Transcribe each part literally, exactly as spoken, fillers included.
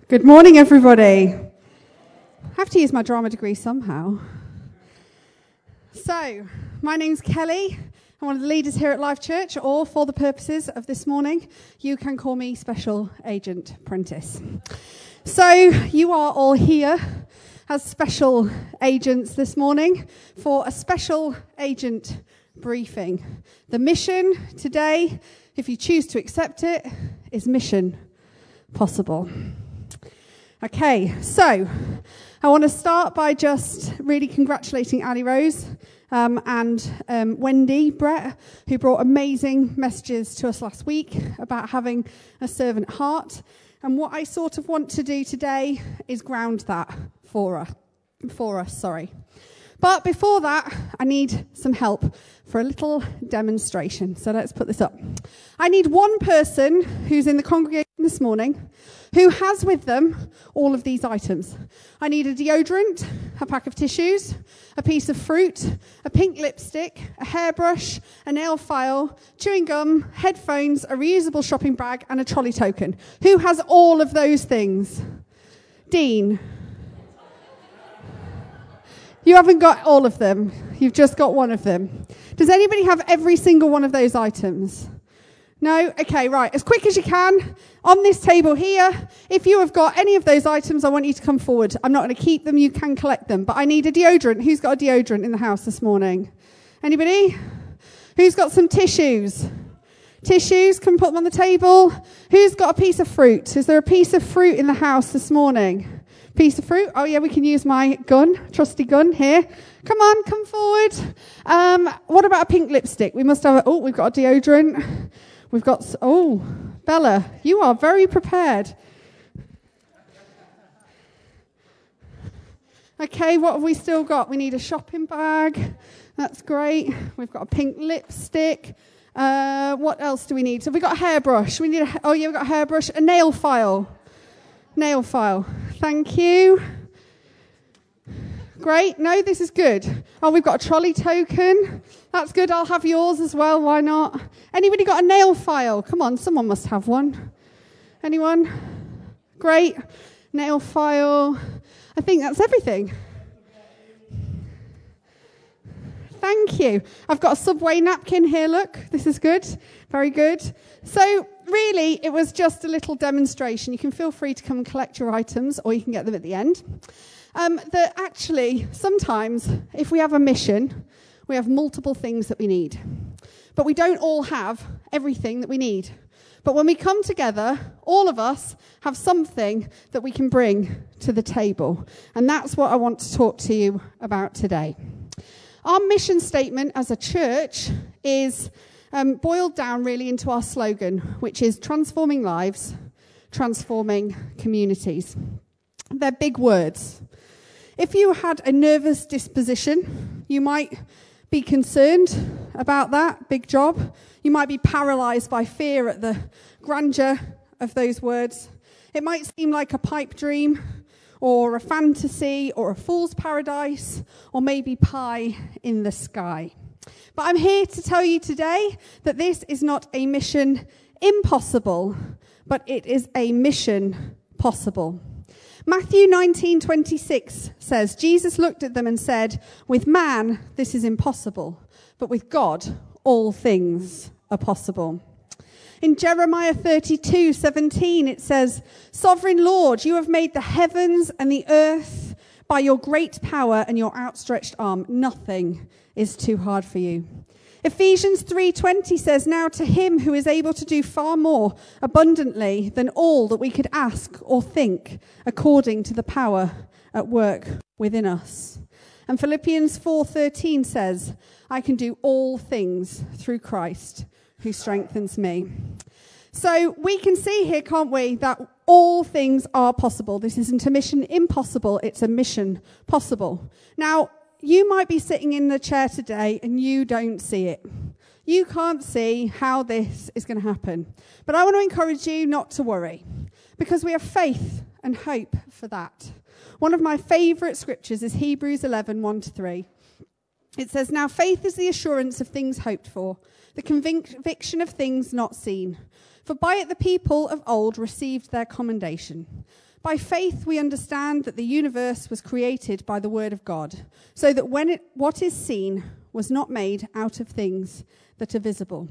Good morning, everybody. I have to use my drama degree somehow. So, my name's Kelly. I'm one of the leaders here at Life Church, or for the purposes of this morning, you can call me Special Agent Prentice. So, you are all here as special agents this morning for a special agent briefing. The mission today, if you choose to accept it, is Mission Possible. Okay, so I want to start by just really congratulating Ali Rose um, and um, Wendy Brett, who brought amazing messages to us last week about having a servant heart. And what I sort of want to do today is ground that for us. For us, sorry. But before that, I need some help for a little demonstration. So let's put this up. I need one person who's in the congregation this morning who has with them all of these items. I need a deodorant, a pack of tissues, a piece of fruit, a pink lipstick, a hairbrush, a nail file, chewing gum, headphones, a reusable shopping bag, and a trolley token. Who has all of those things? Dean. You haven't got all of them. You've just got one of them. Does anybody have every single one of those items? No? Okay, right. As quick as you can. On this table here, if you have got any of those items, I want you to come forward. I'm not going to keep them. You can collect them. But I need a deodorant. Who's got a deodorant in the house this morning? Anybody? Who's got some tissues? Tissues, can put them on the table. Who's got a piece of fruit? Is there a piece of fruit in the house this morning? Piece of fruit. Oh, yeah, we can use my gun, trusty gun here. Come on, come forward. Um, what about a pink lipstick? We must have a, oh, we've got a deodorant. We've got, oh, Bella, you are very prepared. Okay, what have we still got? We need a shopping bag. That's great. We've got a pink lipstick. Uh, what else do we need? So we've got a hairbrush. We need a, oh, yeah, we've got a hairbrush. A nail file. Nail file. Thank you. Great. No, this is good. Oh, we've got a trolley token. That's good. I'll have yours as well. Why not? Anybody got a nail file? Come on, someone must have one. Anyone? Great. Nail file. I think that's everything. Thank you. I've got a Subway napkin here, look. This is good. Very good. So, really, it was just a little demonstration. You can feel free to come and collect your items, or you can get them at the end. Um, that actually, sometimes, if we have a mission, we have multiple things that we need. But we don't all have everything that we need. But when we come together, all of us have something that we can bring to the table. And that's what I want to talk to you about today. Our mission statement as a church is um, boiled down really into our slogan, which is transforming lives, transforming communities. They're big words. If you had a nervous disposition, you might be concerned about that big job. You might be paralyzed by fear at the grandeur of those words. It might seem like a pipe dream, or a fantasy, or a fool's paradise, or maybe pie in the sky. But I'm here to tell you today that this is not a mission impossible, but it is a mission possible. Matthew nineteen twenty-six says, Jesus looked at them and said, with man, this is impossible, but with God, all things are possible. In Jeremiah thirty-two seventeen, it says, Sovereign Lord, you have made the heavens and the earth by your great power and your outstretched arm. Nothing is too hard for you. Ephesians three twenty says, now to him who is able to do far more abundantly than all that we could ask or think, according to the power at work within us. And Philippians four thirteen says, I can do all things through Christ who strengthens me. So we can see here, can't we, that all things are possible. This isn't a mission impossible, it's a mission possible. Now, you might be sitting in the chair today and you don't see it. You can't see how this is going to happen. But I want to encourage you not to worry, because we have faith and hope for that. One of my favourite scriptures is Hebrews eleven, one to three. It says, now faith is the assurance of things hoped for, the conviction of things not seen. For by it the people of old received their commendation. By faith we understand that the universe was created by the word of God, so that when it, what is seen was not made out of things that are visible.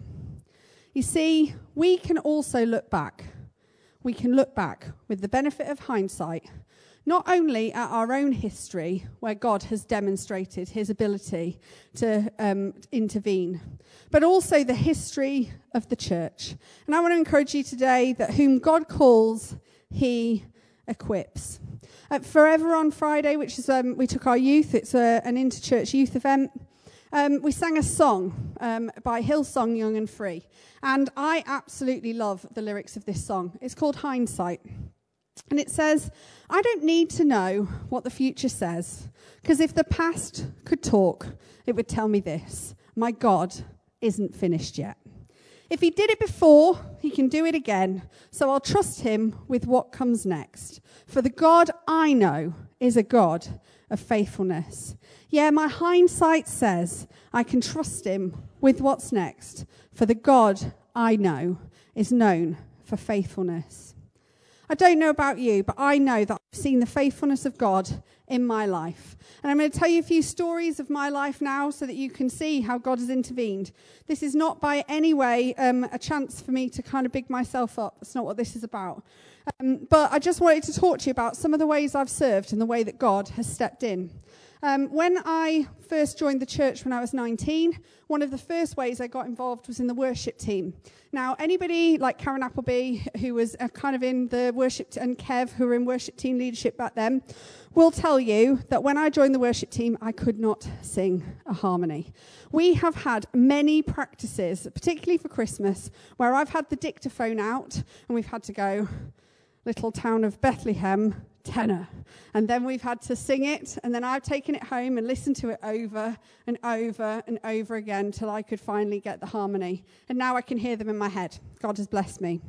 You see, we can also look back. We can look back with the benefit of hindsight, not only at our own history, where God has demonstrated his ability to um, intervene, but also the history of the church. And I want to encourage you today that whom God calls, he equips. At Forever on Friday, which is um, we took our youth, it's a, an inter-church youth event. Um, we sang a song um, by Hillsong Young and Free, and I absolutely love the lyrics of this song. It's called Hindsight, and it says, I don't need to know what the future says, because if the past could talk, it would tell me this: my God isn't finished yet. If he did it before, he can do it again, so I'll trust him with what comes next. For the God I know is a God of faithfulness. Yeah, my hindsight says I can trust him with what's next, for the God I know is known for faithfulness. I don't know about you, but I know that I've seen the faithfulness of God in my life. And I'm going to tell you a few stories of my life now so that you can see how God has intervened. This is not by any way um, a chance for me to kind of big myself up. That's not what this is about. Um, but I just wanted to talk to you about some of the ways I've served and the way that God has stepped in. Um, when I first joined the church when I was nineteen, one of the first ways I got involved was in the worship team. Now, anybody like Karen Appleby, who was uh, kind of in the worship, t- and Kev, who were in worship team leadership back then, will tell you that when I joined the worship team, I could not sing a harmony. We have had many practices, particularly for Christmas, where I've had the dictaphone out and we've had to go, Little Town of Bethlehem, tenor. And then we've had to sing it, and then I've taken it home and listened to it over and over and over again till I could finally get the harmony. And now I can hear them in my head. God has blessed me.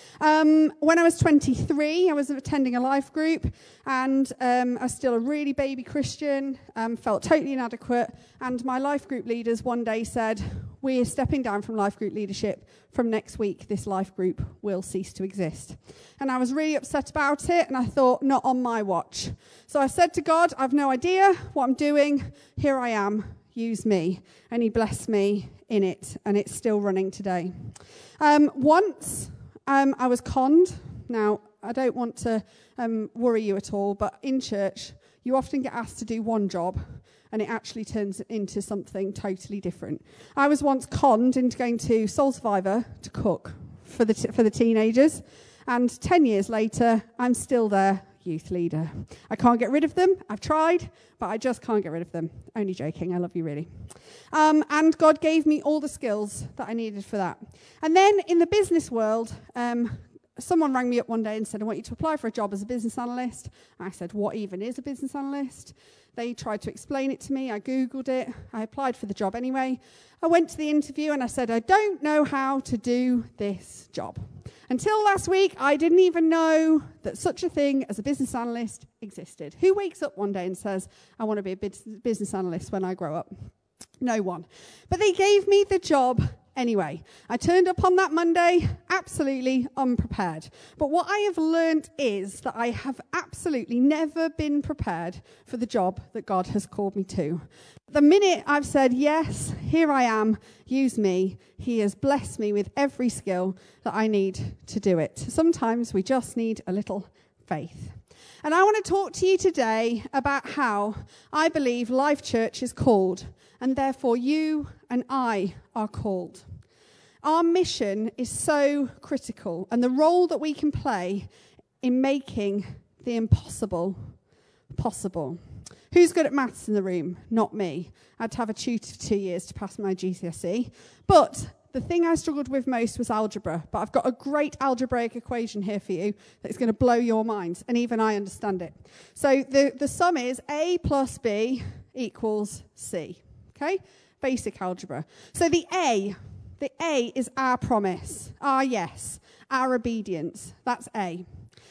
Um, when I was twenty-three, I was attending a life group, and um, I was still a really baby Christian, um, felt totally inadequate, and my life group leaders one day said, we're stepping down from life group leadership. From next week, this life group will cease to exist. And I was really upset about it, and I thought, not on my watch. So I said to God, I've no idea what I'm doing. Here I am. Use me. And he blessed me in it, and it's still running today. Um, once um, I was conned. Now, I don't want to um, worry you at all, but in church, you often get asked to do one job, and it actually turns into something totally different. I was once conned into going to Soul Survivor to cook for the t- for the teenagers, and ten years later, I'm still their youth leader. I can't get rid of them. I've tried, but I just can't get rid of them. Only joking. I love you, really. Um, and God gave me all the skills that I needed for that. And then in the business world, um, someone rang me up one day and said, I want you to apply for a job as a business analyst. I said, what even is a business analyst? They tried to explain it to me. I Googled it. I applied for the job anyway. I went to the interview and I said, I don't know how to do this job. Until last week, I didn't even know that such a thing as a business analyst existed. Who wakes up one day and says, I want to be a business analyst when I grow up? No one. But they gave me the job anyway. I turned up on that Monday absolutely unprepared. But what I have learned is that I have absolutely never been prepared for the job that God has called me to. The minute I've said, yes, here I am, use me, he has blessed me with every skill that I need to do it. Sometimes we just need a little faith. And I want to talk to you today about how I believe Life Church is called, and therefore you and I are called. Our mission is so critical, and the role that we can play in making the impossible possible. Who's good at maths in the room? Not me. I had to have a tutor for two years to pass my G C S E. But the thing I struggled with most was algebra. But I've got a great algebraic equation here for you that's going to blow your minds, and even I understand it. So the, the sum is A plus B equals C. Okay? Basic algebra. So the A, the A is our promise, our yes, our obedience. That's A.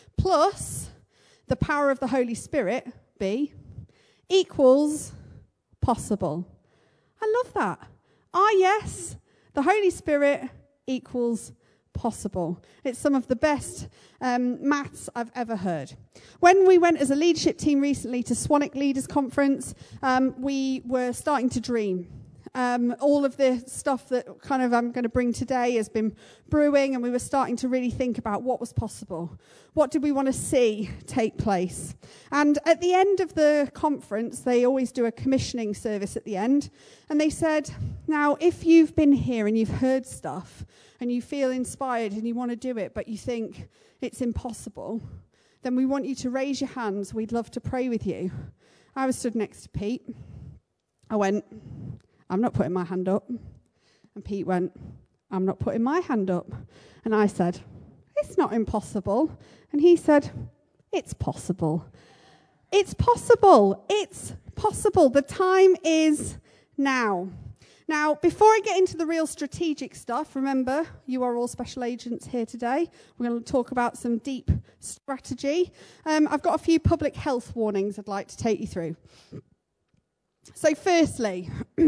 Plus the power of the Holy Spirit, B, equals possible. I love that. Our yes, the Holy Spirit equals possible. It's some of the best um, maths I've ever heard. When we went as a leadership team recently to Swanwick Leaders Conference, um, we were starting to dream. Um, all of the stuff that kind of I'm going to bring today has been brewing, and we were starting to really think about what was possible. What did we want to see take place? And at the end of the conference, they always do a commissioning service at the end, and they said, now, if you've been here and you've heard stuff, and you feel inspired and you want to do it, but you think it's impossible, then we want you to raise your hands. We'd love to pray with you. I was stood next to Pete. I went, I'm not putting my hand up. And Pete went, I'm not putting my hand up. And I said, it's not impossible. And he said, it's possible. It's possible. It's possible. The time is now. Now, before I get into the real strategic stuff, remember, you are all special agents here today. We're going to talk about some deep strategy. Um, I've got a few public health warnings I'd like to take you through. So firstly,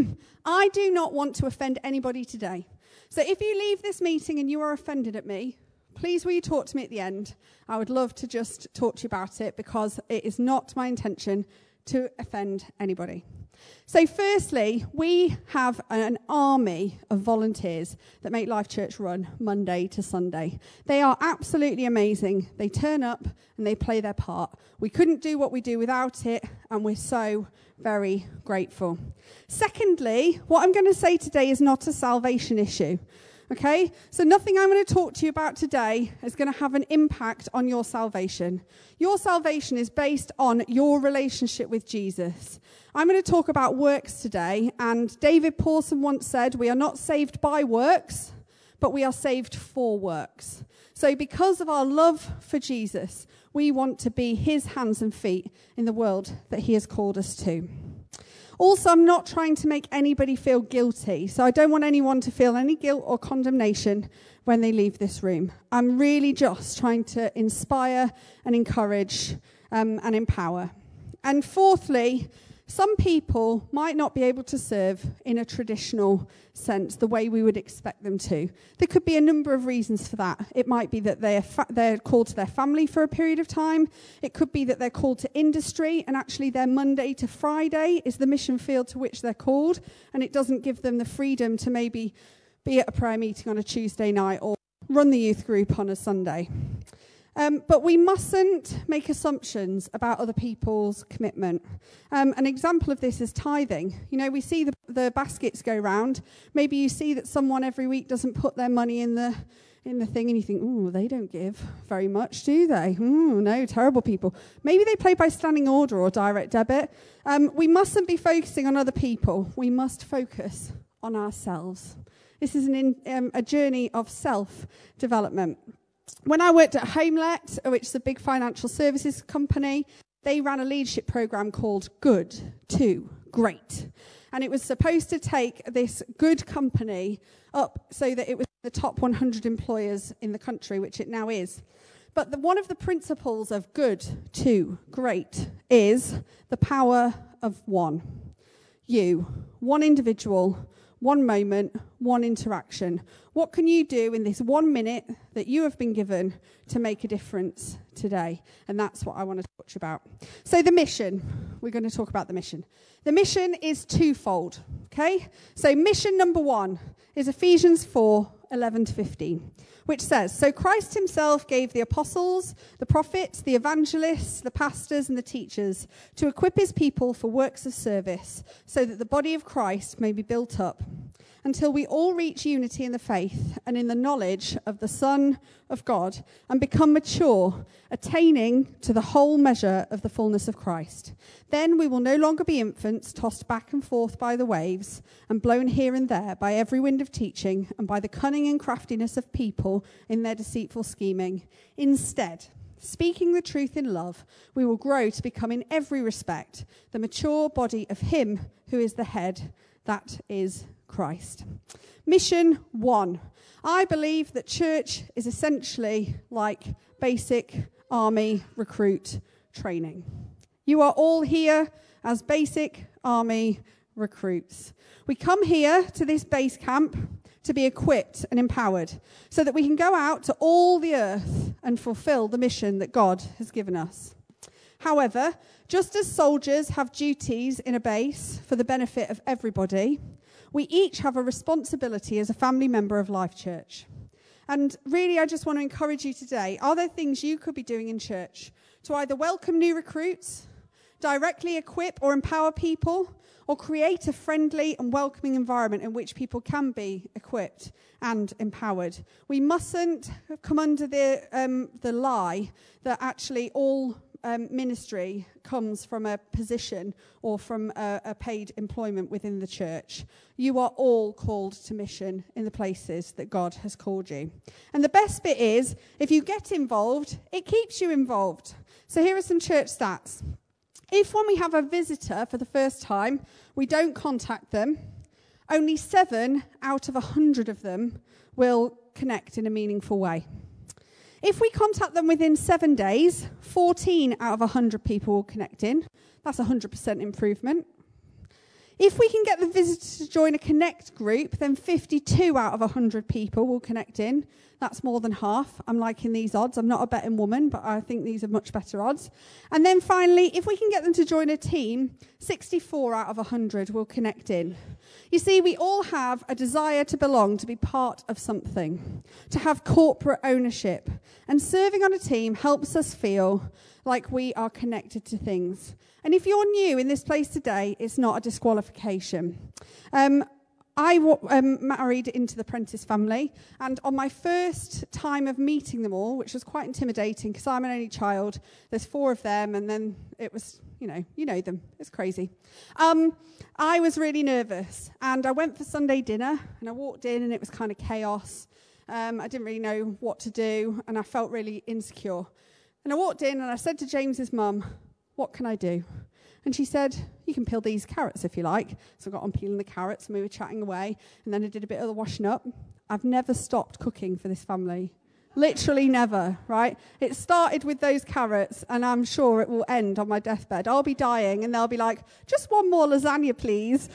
I do not want to offend anybody today. So if you leave this meeting and you are offended at me, please will you talk to me at the end. I would love to just talk to you about it, because it is not my intention to offend anybody. So firstly, we have an army of volunteers that make Life Church run Monday to Sunday. They are absolutely amazing. They turn up and they play their part. We couldn't do what we do without it, and we're so very grateful. Secondly, what I'm going to say today is not a salvation issue. Okay, so nothing I'm going to talk to you about today is going to have an impact on your salvation. Your salvation is based on your relationship with Jesus. I'm going to talk about works today, and David Pawson once said, we are not saved by works, but we are saved for works. So because of our love for Jesus, we want to be his hands and feet in the world that he has called us to. Also, I'm not trying to make anybody feel guilty, so I don't want anyone to feel any guilt or condemnation when they leave this room. I'm really just trying to inspire and encourage um, and empower. And fourthly, some people might not be able to serve in a traditional sense, the way we would expect them to. There could be a number of reasons for that. It might be that they're, fa- they're called to their family for a period of time. It could be that they're called to industry, and actually their Monday to Friday is the mission field to which they're called, and it doesn't give them the freedom to maybe be at a prayer meeting on a Tuesday night or run the youth group on a Sunday. Um, but we mustn't make assumptions about other people's commitment. Um, an example of this is tithing. You know, we see the, the baskets go round. Maybe you see that someone every week doesn't put their money in the in the thing, and you think, oh, they don't give very much, do they? Ooh, no, terrible people. Maybe they play by standing order or direct debit. Um, we mustn't be focusing on other people. We must focus on ourselves. This is an in, um, a journey of self-development. When I worked at Homelet, which is a big financial services company, they ran a leadership program called Good to Great. And it was supposed to take this good company up so that it was the top one hundred employers in the country, which it now is. But the, one of the principles of Good to Great is the power of one. You, one individual, one moment, one interaction. What can you do in this one minute that you have been given to make a difference today? And that's what I want to talk about. So the mission, we're going to talk about the mission. The mission is twofold, okay? So mission number one is Ephesians four, eleven to fifteen, which says, so Christ himself gave the apostles, the prophets, the evangelists, the pastors, and the teachers to equip his people for works of service, so that the body of Christ may be built up, until we all reach unity in the faith and in the knowledge of the Son of God, and become mature, attaining to the whole measure of the fullness of Christ. Then we will no longer be infants, tossed back and forth by the waves, and blown here and there by every wind of teaching, and by the cunning and craftiness of people in their deceitful scheming. Instead, speaking the truth in love, we will grow to become in every respect the mature body of him who is the head, that is Christ. Mission one. I believe that church is essentially like basic army recruit training. You are all here as basic army recruits. We come here to this base camp to be equipped and empowered so that we can go out to all the earth and fulfill the mission that God has given us. However, just as soldiers have duties in a base for the benefit of everybody, we each have a responsibility as a family member of Life Church. And really, I just want to encourage you today, are there things you could be doing in church to either welcome new recruits, directly equip or empower people, or create a friendly and welcoming environment in which people can be equipped and empowered? We mustn't come under the um, the lie that actually all um, ministry comes from a position or from a, a paid employment within the church. You are all called to mission in the places that God has called you. And the best bit is, if you get involved, it keeps you involved. So here are some church stats. If when we have a visitor for the first time, we don't contact them, only seven out of a hundred of them will connect in a meaningful way. If we contact them within seven days, fourteen out of a hundred people will connect in. That's a one hundred percent improvement. If we can get the visitor to join a connect group, then fifty-two out of one hundred people will connect in. That's more than half. I'm liking these odds. I'm not a betting woman, but I think these are much better odds. And then finally, if we can get them to join a team, sixty-four out of one hundred will connect in. You see, we all have a desire to belong, to be part of something, to have corporate ownership. And serving on a team helps us feel like we are connected to things. And if you're new in this place today, it's not a disqualification. Um, I um, married into the Prentice family, and on my first time of meeting them all, which was quite intimidating because I'm an only child, there's four of them, and then it was, you know, you know them, it's crazy. Um, I was really nervous, and I went for Sunday dinner, and I walked in, and it was kind of chaos. Um, I didn't really know what to do, and I felt really insecure. And I walked in, and I said to James's mum, "What can I do?" And she said, "You can peel these carrots if you like." So I got on peeling the carrots and we were chatting away. And then I did a bit of the washing up. I've never stopped cooking for this family. Literally never, right? It started with those carrots and I'm sure it will end on my deathbed. I'll be dying and they'll be like, "Just one more lasagna, please."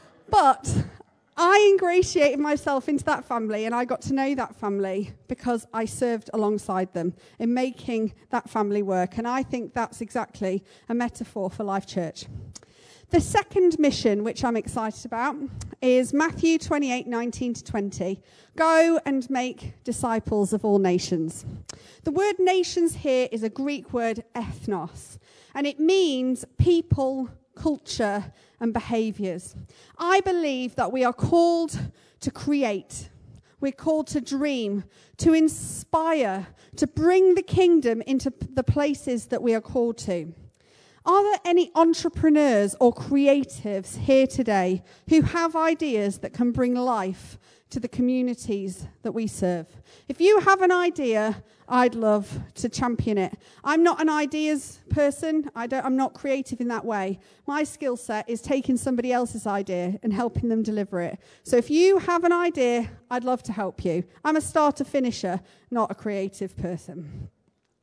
But I ingratiated myself into that family and I got to know that family because I served alongside them in making that family work. And I think that's exactly a metaphor for Life Church. The second mission, which I'm excited about, is Matthew twenty-eight, nineteen to twenty. Go and make disciples of all nations. The word nations here is a Greek word ethnos, and it means people, culture, and behaviours. I believe that we are called to create. We're called to dream, to inspire, to bring the kingdom into the places that we are called to. Are there any entrepreneurs or creatives here today who have ideas that can bring life to the communities that we serve? If you have an idea, I'd love to champion it. I'm not an ideas person. I don't, I'm not creative in that way. My skill set is taking somebody else's idea and helping them deliver it. So if you have an idea, I'd love to help you. I'm a starter finisher, not a creative person.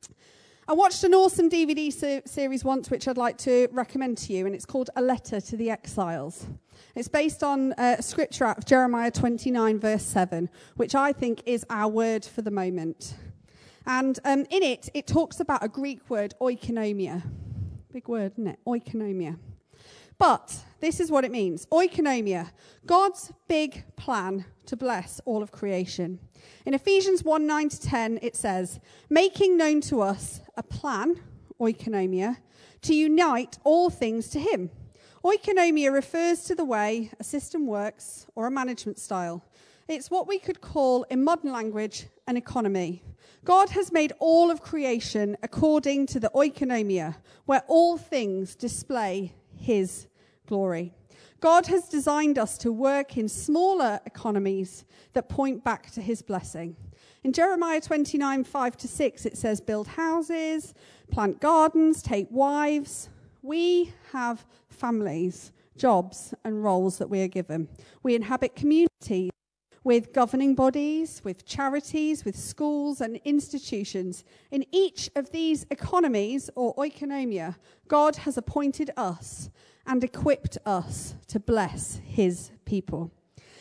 I watched an awesome D V D ser- series once, which I'd like to recommend to you, and it's called A Letter to the Exiles. It's based on uh, a scripture out of Jeremiah twenty-nine, verse seven, which I think is our word for the moment. And um, in it, it talks about a Greek word, oikonomia. Big word, isn't it? Oikonomia. But this is what it means. Oikonomia, God's big plan to bless all of creation. In Ephesians one, nine to ten, it says, making known to us a plan, oikonomia, to unite all things to him. Oikonomia refers to the way a system works or a management style. It's what we could call, in modern language, an economy. God has made all of creation according to the oikonomia, where all things display his glory. God has designed us to work in smaller economies that point back to his blessing. In Jeremiah twenty-nine, five to six, it says, build houses, plant gardens, take wives. We have families, jobs, and roles that we are given. We inhabit communities with governing bodies, with charities, with schools and institutions. In each of these economies, or oikonomia, God has appointed us and equipped us to bless his people.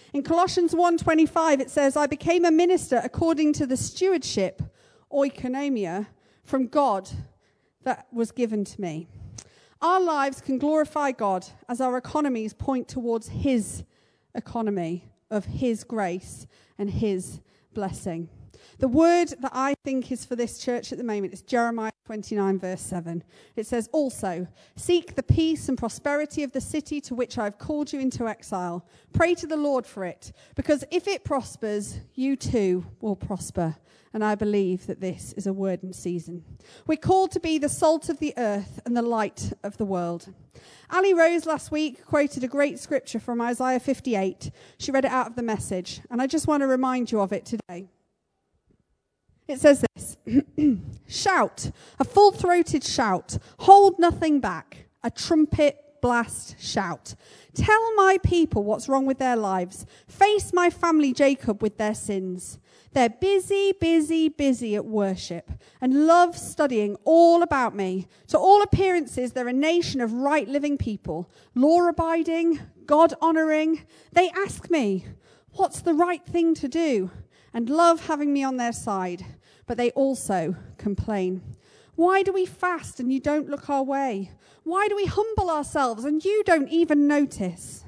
In Colossians one twenty-five, it says, I became a minister according to the stewardship, oikonomia, from God that was given to me. Our lives can glorify God as our economies point towards his economy of his grace and his blessing. The word that I think is for this church at the moment is Jeremiah twenty-nine, verse seven. It says, also, seek the peace and prosperity of the city to which I have called you into exile. Pray to the Lord for it, because if it prospers, you too will prosper. And I believe that this is a word in season. We're called to be the salt of the earth and the light of the world. Ali Rose last week quoted a great scripture from Isaiah fifty-eight. She read it out of the Message, and I just want to remind you of it today. It says this, shout, a full-throated shout, hold nothing back, a trumpet blast shout. Tell my people what's wrong with their lives. Face my family Jacob with their sins. They're busy, busy, busy at worship and love studying all about me. To all appearances, they're a nation of right living people, law-abiding, God-honouring. They ask me, what's the right thing to do? And love having me on their side. But they also complain. Why do we fast and you don't look our way? Why do we humble ourselves and you don't even notice?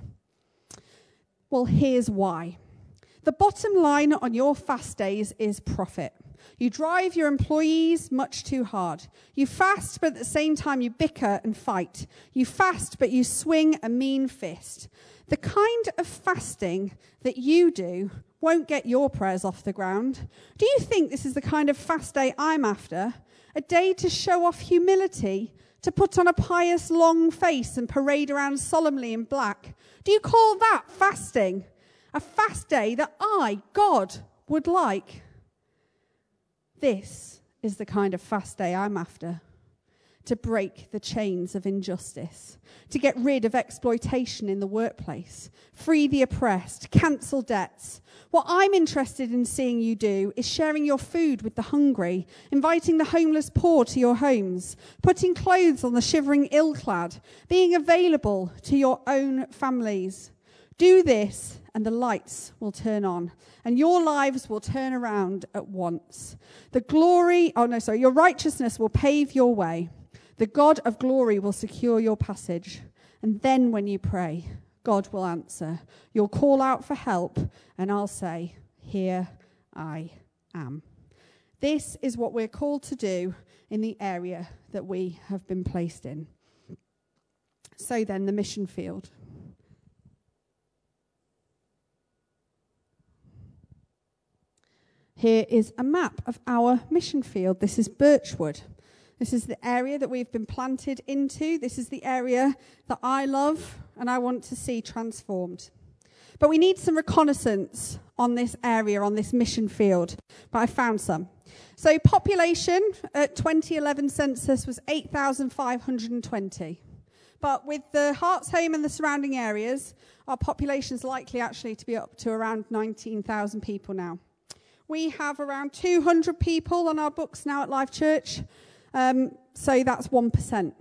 Well, here's why. The bottom line on your fast days is profit. You drive your employees much too hard. You fast, but at the same time you bicker and fight. You fast, but you swing a mean fist. The kind of fasting that you do won't get your prayers off the ground. Do you think this is the kind of fast day I'm after? A day to show off humility, to put on a pious long face and parade around solemnly in black? Do you call that fasting? A fast day that I, God, would like? This is the kind of fast day I'm after. To break the chains of injustice, to get rid of exploitation in the workplace, free the oppressed, cancel debts. What I'm interested in seeing you do is sharing your food with the hungry, inviting the homeless poor to your homes, putting clothes on the shivering ill-clad, being available to your own families. Do this and the lights will turn on and your lives will turn around at once. The glory, oh no, sorry, your righteousness will pave your way. The God of glory will secure your passage. And then when you pray, God will answer. You'll call out for help, and I'll say, here I am. This is what we're called to do in the area that we have been placed in. So then, the mission field. Here is a map of our mission field. This is Birchwood. This is the area that we've been planted into. This is the area that I love and I want to see transformed. But we need some reconnaissance on this area, on this mission field. But I found some. So population at twenty eleven census was eight thousand five hundred twenty. But with the Hearts Home and the surrounding areas, our population is likely actually to be up to around nineteen thousand people now. We have around two hundred people on our books now at Life Church. Um, so that's one percent.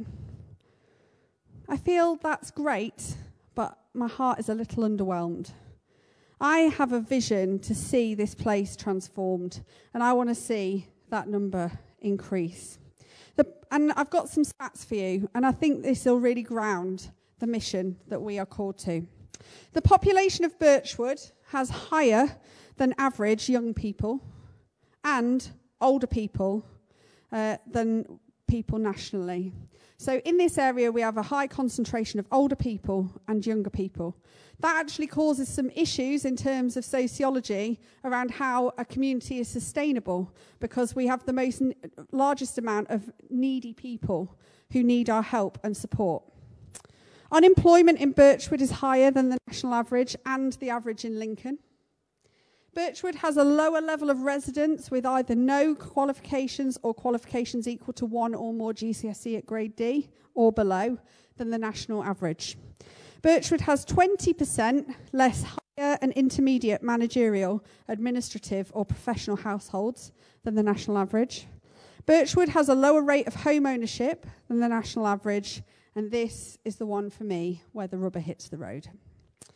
I feel that's great, but my heart is a little underwhelmed. I have a vision to see this place transformed, and I want to see that number increase. The, and I've got some stats for you, and I think this will really ground the mission that we are called to. The population of Birchwood has higher than average young people and older people Uh, than people nationally. So in this area, we have a high concentration of older people and younger people. That actually causes some issues in terms of sociology around how a community is sustainable, because we have the most n- largest amount of needy people who need our help and support. Unemployment in Birchwood is higher than the national average and the average in Lincoln. Birchwood has a lower level of residents with either no qualifications or qualifications equal to one or more G C S E at grade D or below than the national average. Birchwood has twenty percent less higher and intermediate managerial, administrative or professional households than the national average. Birchwood has a lower rate of home ownership than the national average, and this is the one for me where the rubber hits the road.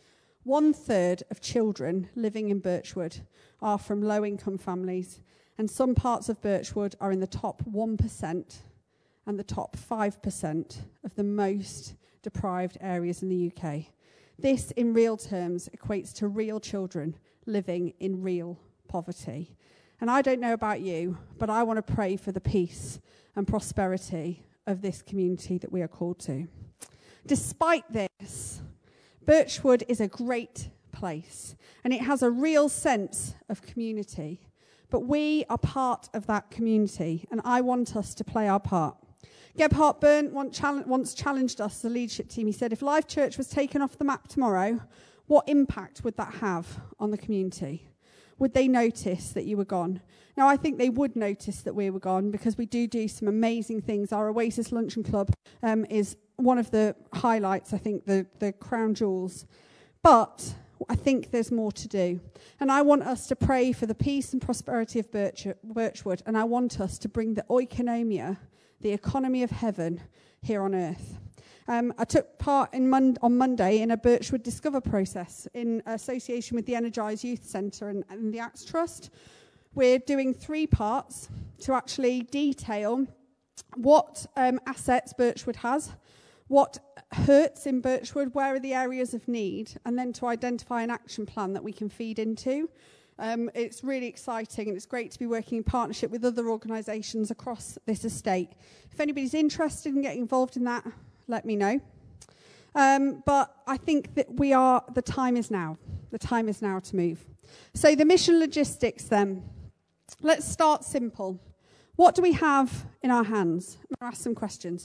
One third of children living in Birchwood are from low-income families, and some parts of Birchwood are in the top one percent and the top five percent of the most deprived areas in the U K. This, in real terms, equates to real children living in real poverty. And I don't know about you, but I want to pray for the peace and prosperity of this community that we are called to. Despite this, Birchwood is a great place, and it has a real sense of community. But we are part of that community, and I want us to play our part. Gebhard Berndt once challenged us, the leadership team. He said, if Life Church was taken off the map tomorrow, what impact would that have on the community? Would they notice that you were gone? Now, I think they would notice that we were gone, because we do do some amazing things. Our Oasis Luncheon Club um, is one of the highlights, I think, the, the crown jewels. But I think there's more to do. And I want us to pray for the peace and prosperity of Birch, Birchwood, and I want us to bring the oikonomia, the economy of heaven, here on earth. Um, I took part in Mon- on Monday in a Birchwood Discover process in association with the Energize Youth Centre and, and the Acts Trust. We're doing three parts to actually detail what um, assets Birchwood has, what hurts in Birchwood, where are the areas of need, and then to identify an action plan that we can feed into. Um, it's really exciting, and it's great to be working in partnership with other organisations across this estate. If anybody's interested in getting involved in that, let me know. Um, but I think that we are, the time is now. The time is now to move. So the mission logistics then. Let's start simple. What do we have in our hands? I'm going to ask some questions.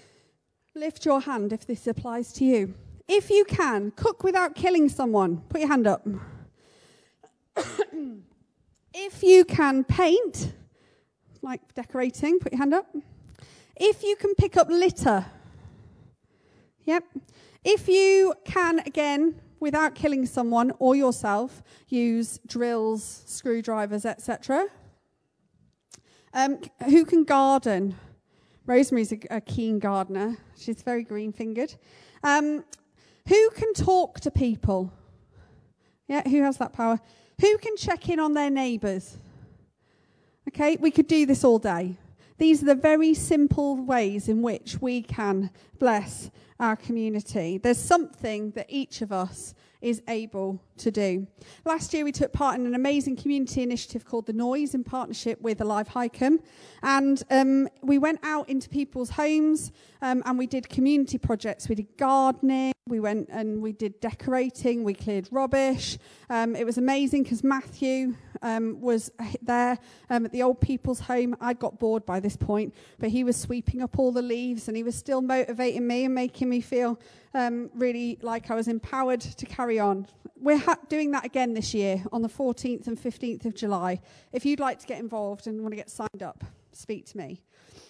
Lift your hand if this applies to you. If you can, cook without killing someone. Put your hand up. If you can paint, like decorating, put your hand up. If you can pick up litter. Yep. If you can, again, without killing someone or yourself, use drills, screwdrivers, et cetera. Um, who can garden? Rosemary's a, a keen gardener. She's very green-fingered. Um, who can talk to people? Yeah, who has that power? Who can check in on their neighbours? Okay, we could do this all day. These are the very simple ways in which we can bless our community. There's something that each of us is able to do. Last year we took part in an amazing community initiative called The Noise in partnership with Alive Highcombe, and um, we went out into people's homes um, and we did community projects. We did gardening, we went and we did decorating, we cleared rubbish. Um, it was amazing because Matthew um, was there um, at the old people's home. I got bored by this point, but he was sweeping up all the leaves and he was still motivating me and making me feel um, really like I was empowered to carry on. We're ha- doing that again this year on the fourteenth and fifteenth of July. If you'd like to get involved and want to get signed up, speak to me.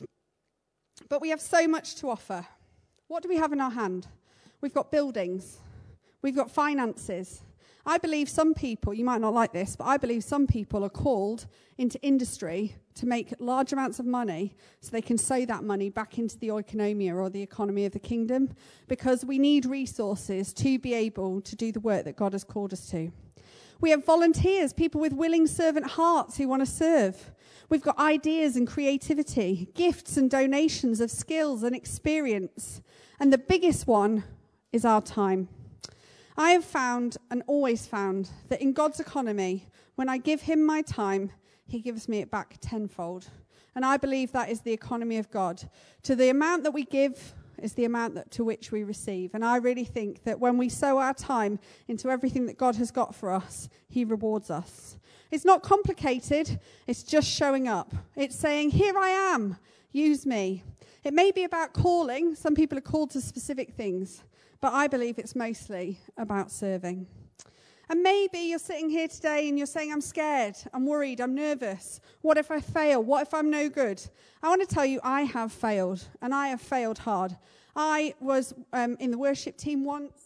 But we have so much to offer. What do we have in our hand? We've got buildings. We've got finances. I believe some people, you might not like this, but I believe some people are called into industry to make large amounts of money so they can sow that money back into the oikonomia or the economy of the kingdom, because we need resources to be able to do the work that God has called us to. We have volunteers, people with willing servant hearts who want to serve. We've got ideas and creativity, gifts and donations of skills and experience. And the biggest one is our time. I have found and always found that in God's economy, when I give him my time, he gives me it back tenfold. And I believe that is the economy of God. To the amount that we give is the amount that, to which we receive. And I really think that when we sow our time into everything that God has got for us, he rewards us. It's not complicated. It's just showing up. It's saying, here I am. Use me. It may be about calling. Some people are called to specific things. But I believe it's mostly about serving. And maybe you're sitting here today and you're saying, I'm scared, I'm worried, I'm nervous. What if I fail? What if I'm no good? I want to tell you, I have failed, and I have failed hard. I was um, in the worship team once,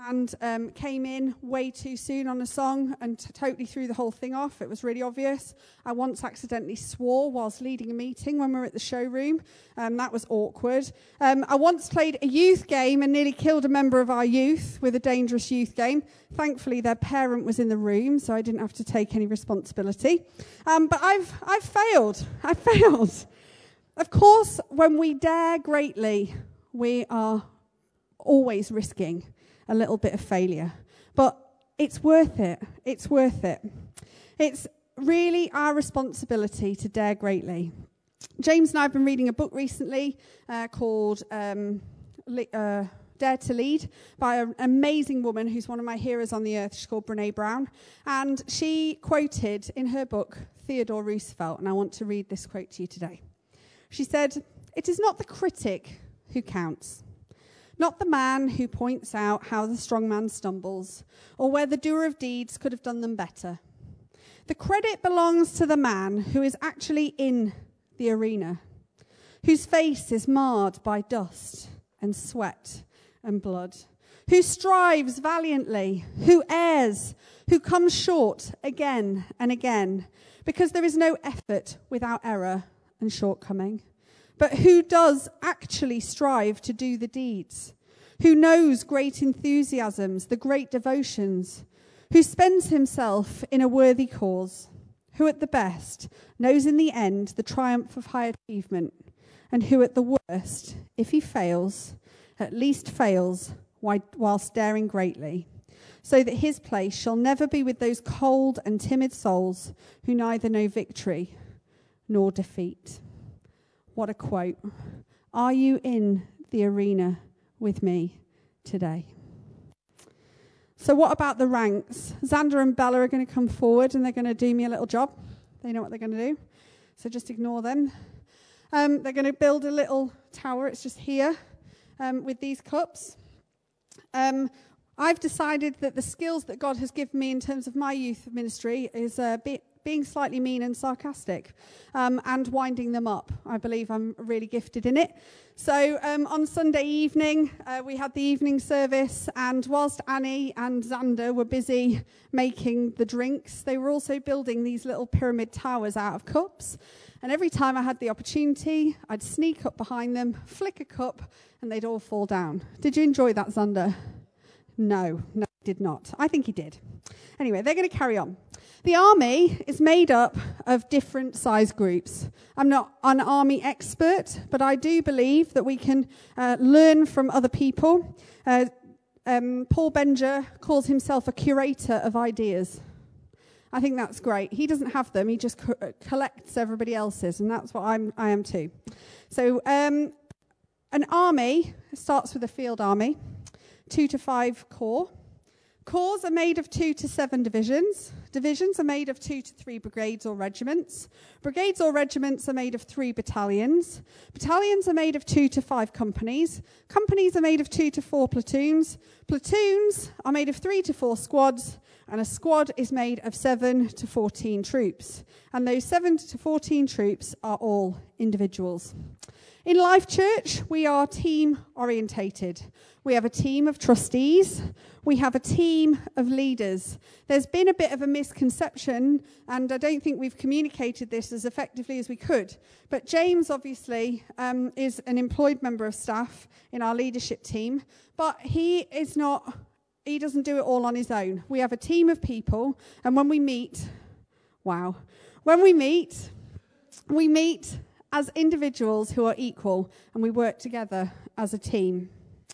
and um, came in way too soon on a song and t- totally threw the whole thing off. It was really obvious. I once accidentally swore whilst leading a meeting when we were at the showroom. Um, that was awkward. Um, I once played a youth game and nearly killed a member of our youth with a dangerous youth game. Thankfully, their parent was in the room, so I didn't have to take any responsibility. Um, but I've I've failed. I've failed. Of course, when we dare greatly, we are always risking a little bit of failure. But it's worth it. It's worth it. It's really our responsibility to dare greatly. James and I have been reading a book recently uh, called um, uh, Dare to Lead by an amazing woman who's one of my heroes on the earth. She's called Brené Brown. And she quoted in her book Theodore Roosevelt, and I want to read this quote to you today. She said, "It is not the critic who counts, not the man who points out how the strong man stumbles, or where the doer of deeds could have done them better. The credit belongs to the man who is actually in the arena, whose face is marred by dust and sweat and blood, who strives valiantly, who errs, who comes short again and again, because there is no effort without error and shortcoming. But who does actually strive to do the deeds, who knows great enthusiasms, the great devotions, who spends himself in a worthy cause, who at the best knows in the end the triumph of high achievement, and who at the worst, if he fails, at least fails whilst daring greatly, so that his place shall never be with those cold and timid souls who neither know victory nor defeat." What a quote. Are you in the arena with me today? So what about the ranks? Xander and Bella are going to come forward and they're going to do me a little job. They know what they're going to do. So just ignore them. Um, they're going to build a little tower. It's just here um, with these cups. Um, I've decided that the skills that God has given me in terms of my youth ministry is a bit being slightly mean and sarcastic, um, and winding them up. I believe I'm really gifted in it. So um, on Sunday evening, uh, we had the evening service, and whilst Annie and Xander were busy making the drinks, they were also building these little pyramid towers out of cups. And every time I had the opportunity, I'd sneak up behind them, flick a cup, and they'd all fall down. Did you enjoy that, Xander? No, no, he did not. I think he did. Anyway, they're going to carry on. The army is made up of different size groups. I'm not an army expert, but I do believe that we can uh, learn from other people. Uh, um, Paul Benger calls himself a curator of ideas. I think that's great. He doesn't have them, he just co- collects everybody else's, and that's what I'm, I am too. So um, an army starts with a field army, two to five corps. Corps are made of two to seven divisions. Divisions are made of two to three brigades or regiments. Brigades or regiments are made of three battalions. Battalions are made of two to five companies. Companies are made of two to four platoons. Platoons are made of three to four squads. And a squad is made of seven to fourteen troops. And those seven to fourteen troops are all individuals. In Life Church, we are team-orientated. We have a team of trustees. We have a team of leaders. There's been a bit of a misconception, and I don't think we've communicated this as effectively as we could. But James, obviously, um, is an employed member of staff in our leadership team, but he is not, he doesn't do it all on his own. We have a team of people, and when we meet, wow, when we meet, we meet as individuals who are equal, and we work together as a team.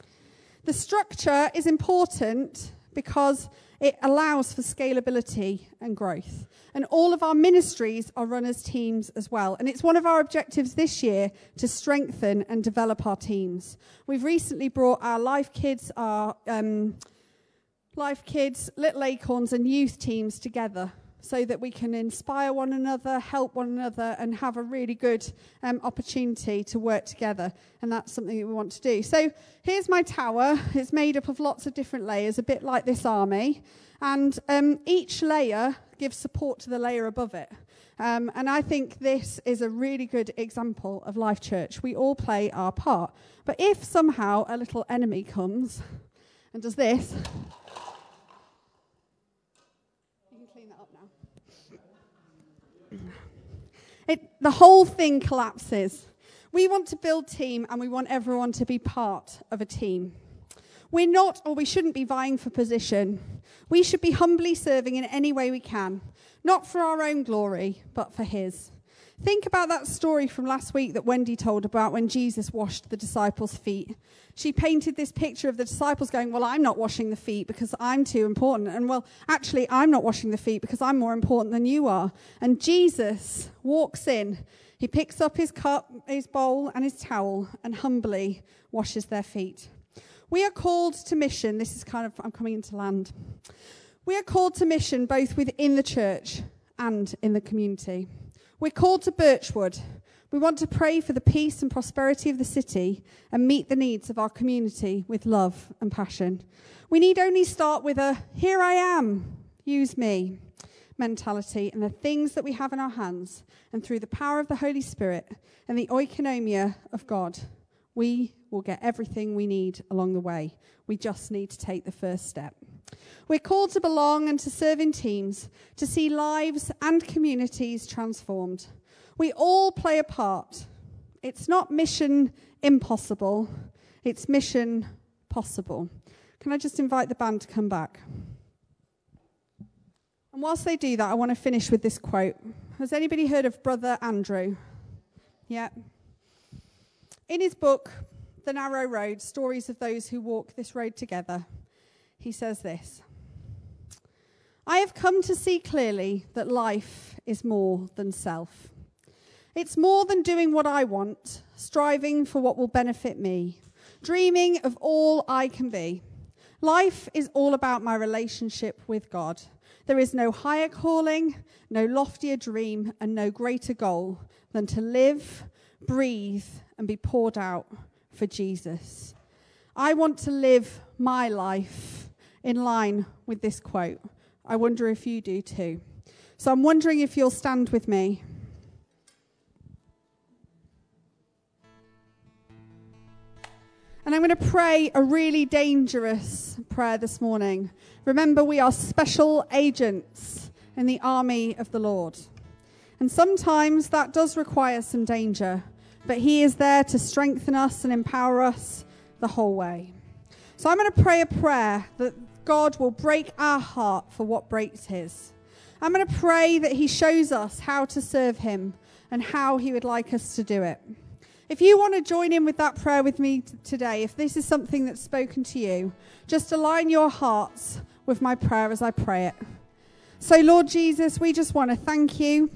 The structure is important because it allows for scalability and growth. And all of our ministries are run as teams as well. And it's one of our objectives this year to strengthen and develop our teams. We've recently brought our Life Kids, our um, Life Kids, Little Acorns and youth teams together, so that we can inspire one another, help one another, and have a really good um, opportunity to work together. And that's something that we want to do. So here's my tower. It's made up of lots of different layers, a bit like this army. And um, each layer gives support to the layer above it. Um, and I think this is a really good example of Life Church. We all play our part. But if somehow a little enemy comes and does this. You can clean that up now. It, the whole thing collapses. We want to build team, and we want everyone to be part of a team. We're not, or we shouldn't be vying for position. We should be humbly serving in any way we can, not for our own glory, but for his. Think about that story from last week that Wendy told about when Jesus washed the disciples' feet. She painted this picture of the disciples going, well, I'm not washing the feet because I'm too important. And well, actually, I'm not washing the feet because I'm more important than you are. And Jesus walks in. He picks up his cup, his bowl, and his towel and humbly washes their feet. We are called to mission. This is kind of, I'm coming into land. We are called to mission both within the church and in the community. We're called to Birchwood. We want to pray for the peace and prosperity of the city and meet the needs of our community with love and passion. We need only start with a, here I am, use me mentality, and the things that we have in our hands, and through the power of the Holy Spirit and the oikonomia of God, we will get everything we need along the way. We just need to take the first step. We're called to belong and to serve in teams, to see lives and communities transformed. We all play a part. It's not mission impossible, it's mission possible. Can I just invite the band to come back? And whilst they do that, I want to finish with this quote. Has anybody heard of Brother Andrew? Yeah. In his book, The Narrow Road, Stories of Those Who Walk This Road Together, he says this: I have come to see clearly that life is more than self. It's more than doing what I want, striving for what will benefit me, dreaming of all I can be. Life is all about my relationship with God. There is no higher calling, no loftier dream, and no greater goal than to live, breathe, and be poured out for Jesus. I want to live my life in line with this quote. I wonder if you do too. So I'm wondering if you'll stand with me. And I'm going to pray a really dangerous prayer this morning. Remember, we are special agents in the army of the Lord. And sometimes that does require some danger, but he is there to strengthen us and empower us the whole way. So I'm going to pray a prayer that God will break our heart for what breaks his. I'm going to pray that he shows us how to serve him and how he would like us to do it. If you want to join in with that prayer with me t- today, if this is something that's spoken to you, just align your hearts with my prayer as I pray it. So, Lord Jesus, we just want to thank you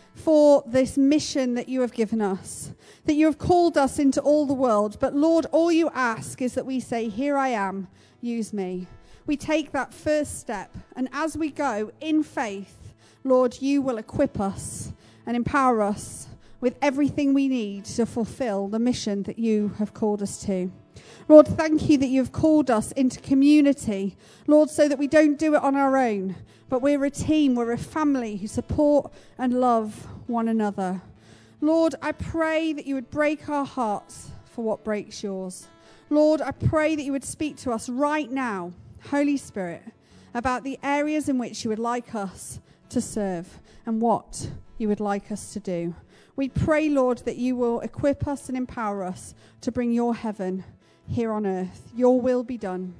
for this mission that you have given us, that you have called us into all the world. But, Lord, all you ask is that we say, here I am, use me. We take that first step, and as we go in faith, Lord, you will equip us and empower us with everything we need to fulfill the mission that you have called us to. Lord, thank you that you've called us into community, Lord, so that we don't do it on our own, but we're a team, we're a family who support and love one another. Lord, I pray that you would break our hearts for what breaks yours. Lord, I pray that you would speak to us right now, Holy Spirit, about the areas in which you would like us to serve and what you would like us to do. We pray, Lord, that you will equip us and empower us to bring your heaven here on earth. Your will be done.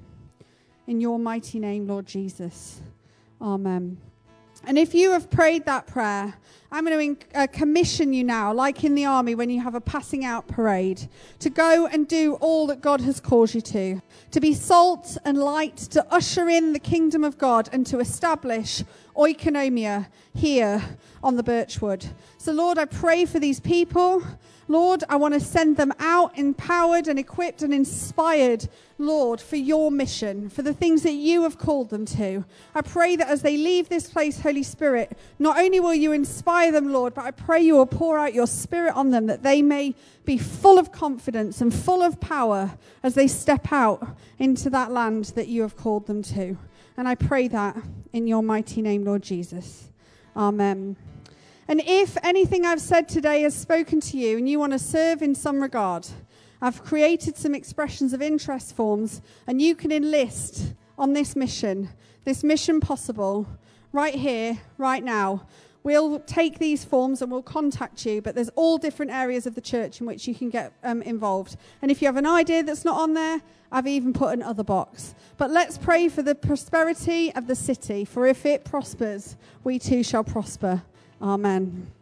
In your mighty name, Lord Jesus. Amen. And if you have prayed that prayer, I'm going to uh, commission you now, like in the army when you have a passing out parade, to go and do all that God has called you to, to be salt and light, to usher in the kingdom of God and to establish oikonomia here on the Birchwood. So, Lord, I pray for these people. Lord, I want to send them out empowered and equipped and inspired, Lord, for your mission, for the things that you have called them to. I pray that as they leave this place, Holy Spirit, not only will you inspire them, Lord, but I pray you will pour out your Spirit on them, that they may be full of confidence and full of power as they step out into that land that you have called them to. And I pray that in your mighty name, Lord Jesus. Amen. And if anything I've said today has spoken to you and you want to serve in some regard, I've created some expressions of interest forms, and you can enlist on this mission, this mission possible, right here, right now. We'll take these forms and we'll contact you, but there's all different areas of the church in which you can get um, involved. And if you have an idea that's not on there, I've even put another box. But let's pray for the prosperity of the city, for if it prospers, we too shall prosper. Amen.